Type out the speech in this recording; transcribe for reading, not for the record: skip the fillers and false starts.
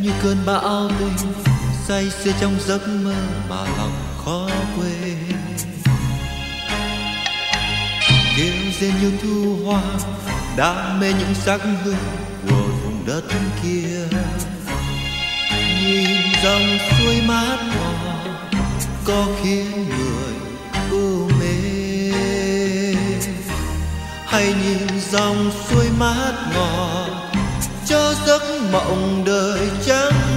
như cơn bão tình, say sưa trong giấc mơ mà lòng khó quên. Kêu rên như thu hoa, đam mê những sắc hương của vùng đất kia. Nhìn dòng suối mát ngọt có khiến người u mê, hay nhìn dòng suối mát ngọt cho giấc mộng đời trắng